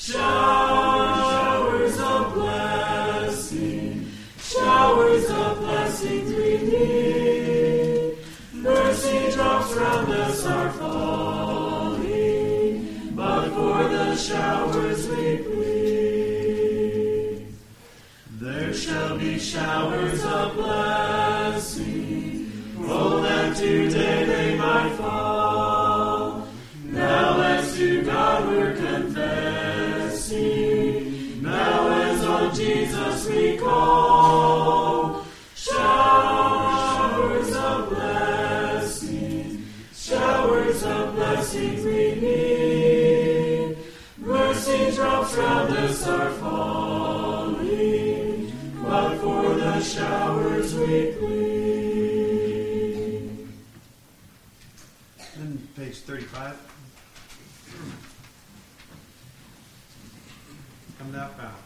S6: Showers of blessing, showers of blessings we need. Mercy drops round us are falling, but for the showers we plead. There shall be showers of blessing, oh that today they might fall. Now as to God we're confessing, now as on Jesus we call. Showers of blessing, showers of blessings we need. Mercy drops round us are falling, but for the showers we plead.
S1: Then page thirty-five. Come thou fount.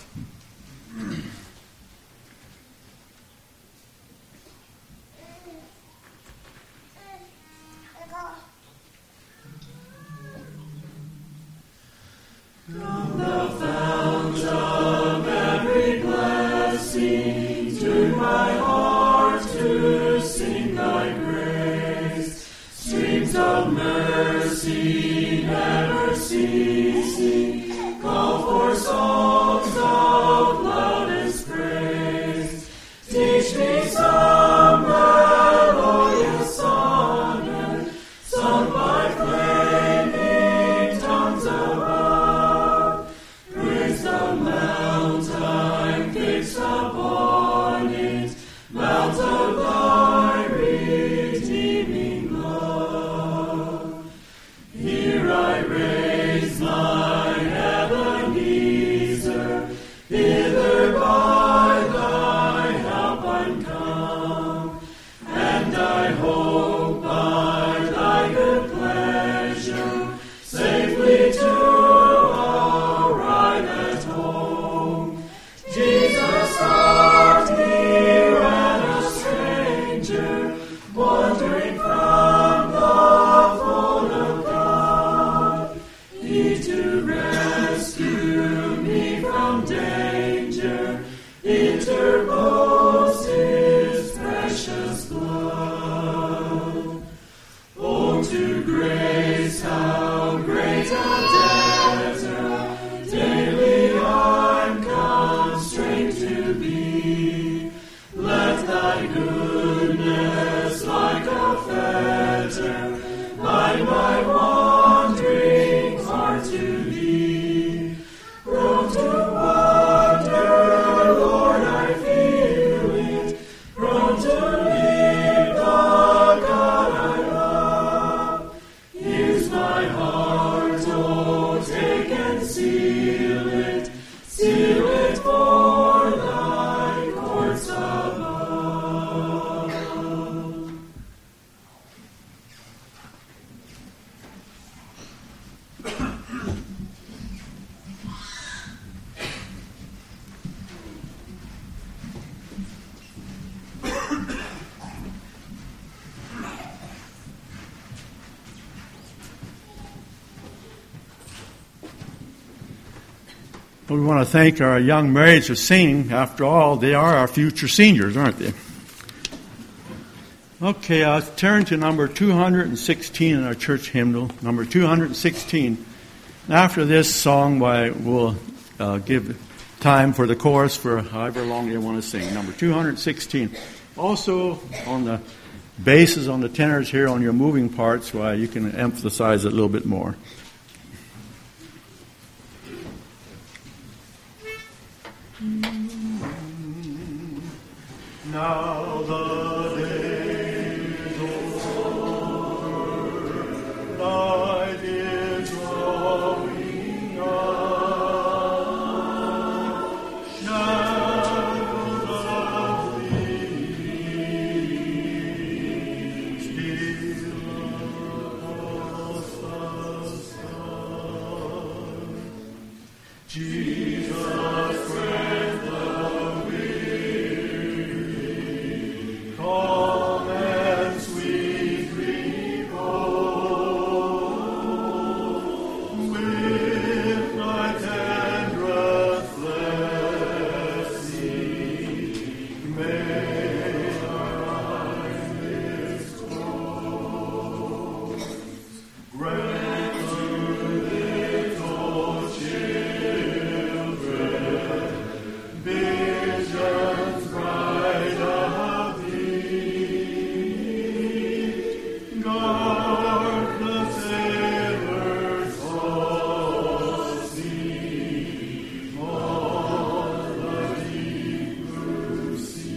S6: Come thou fount of every blessing, turn my heart to sing thy grace. Streams of mercy never ceasing, call for songs of loudest praise.
S2: We want to thank our young marrieds for singing. After all, they are our future seniors, aren't they? Okay, I'll turn to number two hundred sixteen in our church hymnal, number two hundred sixteen. After this song, we'll uh, give time for the chorus for however long they want to sing. Number two hundred sixteen. Also, on the basses, on the tenors here, on your moving parts, why you can emphasize it a little bit more. Now the day is over, night is drawing on, shadows of thee still across the sky. Jesus, friend of weary, calm and sweet repose, with thy tenderest blessing, may our eyes disclose. Grant to little children visions bright of thee. Guard the sailors all sea on the deep blue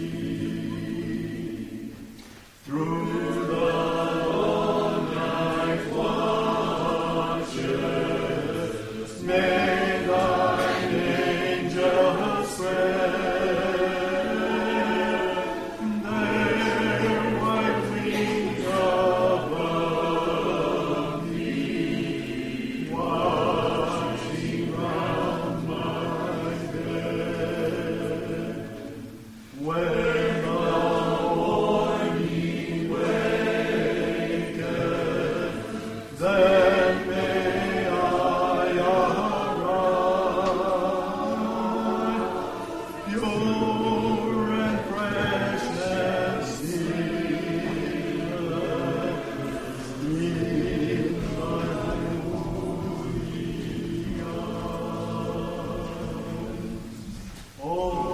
S2: sea. Through the long night watches, may thine angels spread their white wings above me, watching round my bed. When the morning waketh, then may I arise, pure and fresh and sealed in thy holy arms. Oh,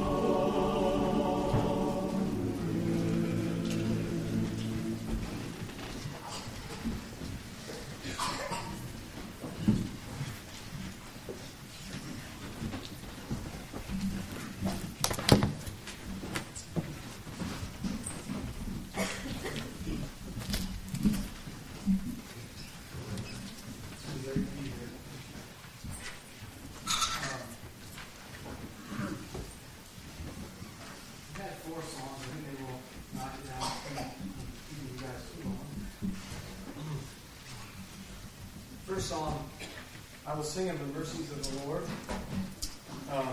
S5: I've had four songs. I think they will knock it down. Keep you guys too long. First song, I will sing of the mercies of the Lord. Um,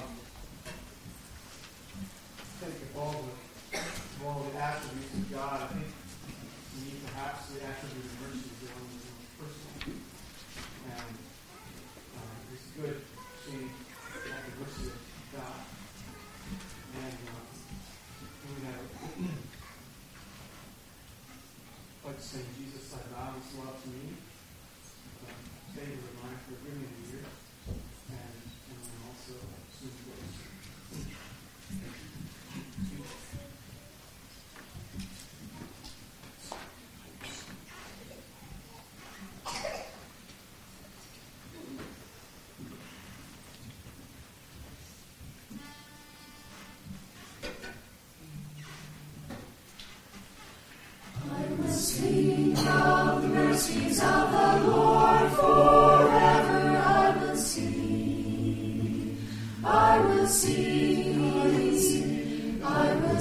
S5: I think of all the, of all the attributes of God, I think we need perhaps the attribute of mercy to one of the most personal. And uh, it's good seeing all the mercy of God. And uh, we have, like to say, Jesus, thy boundless love to me, uh, Savior of mine for giving me years, and, and then also soon close.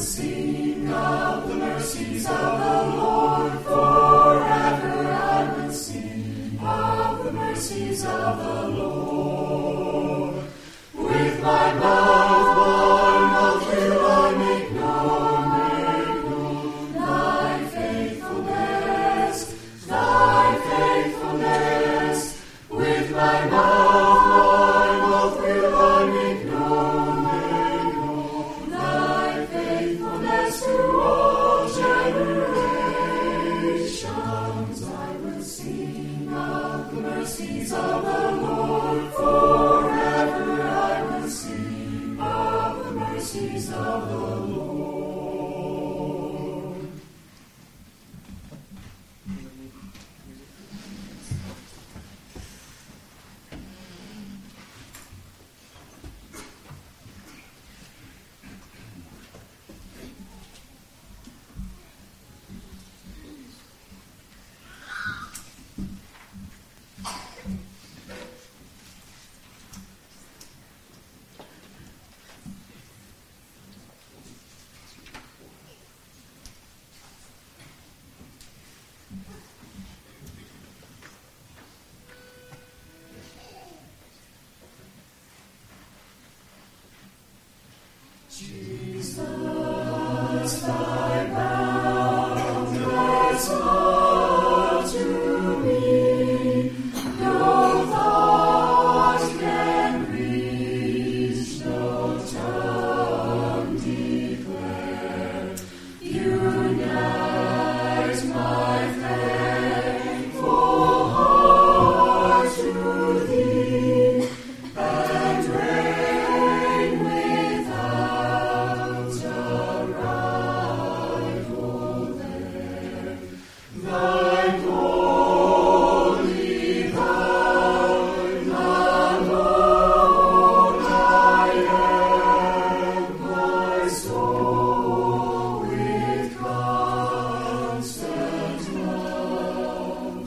S6: sing of the mercies of the Lord. Forever I will sing of the mercies of the Lord. With my mouth, my mouth will I make known, make known thy faithfulness, thy faithfulness. With my mouth, my mouth will I make known, make known thy faithfulness to all generations. I will sing of the mercies of the Lord. Forever I will sing of the mercies of the Lord. Jesus, thy boundless love to me, no thought can reach, no tongue declare. Unite my thankful heart to thee, and reign without a rival there. Thy glory, thine alone I am, my soul with constant love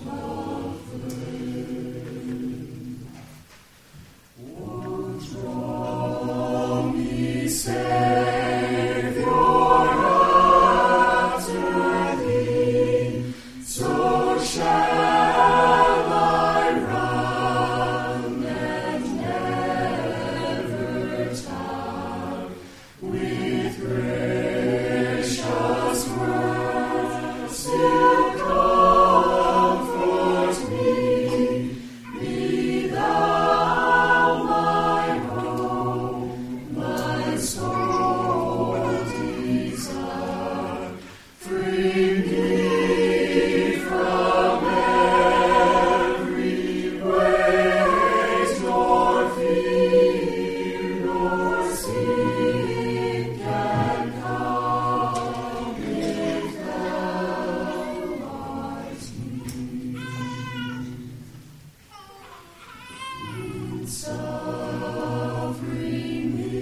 S6: aflame. Oh, draw me, Savior, after thee, so shall I run and never tire. With gracious words still comfort me. Be thou my home, my soul desire. Free me from every waste, nor fear, nor sin can come if thou art near. Suffering me,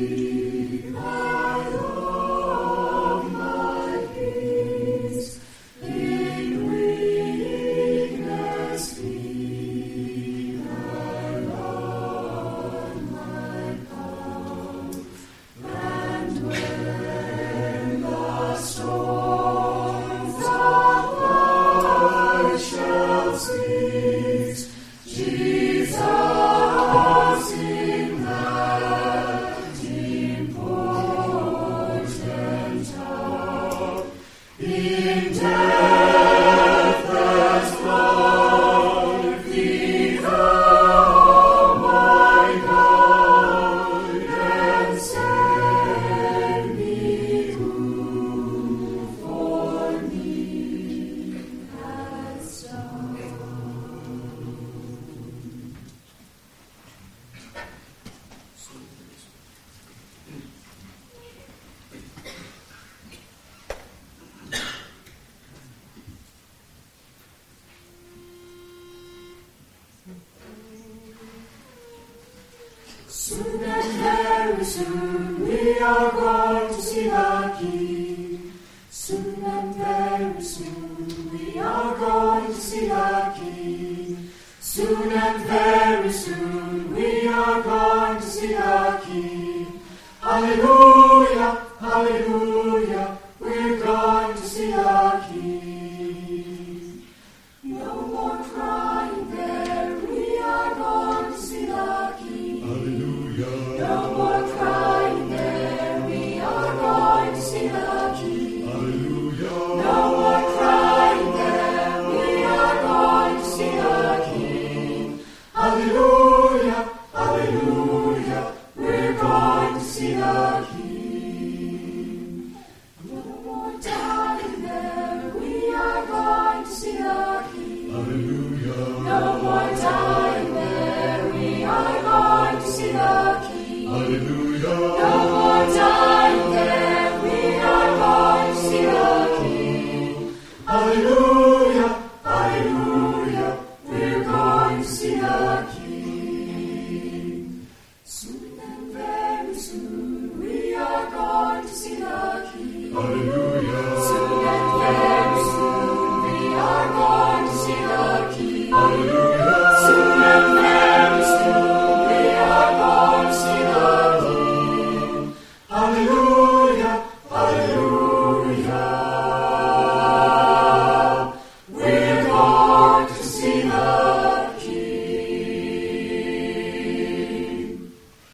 S6: thy love, my peace, in weakness be thy Lord, my power. And when the storms of life shall cease, Jesus in that important hour, in death as life, be thou my guide, and send me who for me hast done. Soon and very soon we are going to see the King. Soon and very soon we are going to see the King. Soon and very soon we are going to see the King. Hallelujah, hallelujah.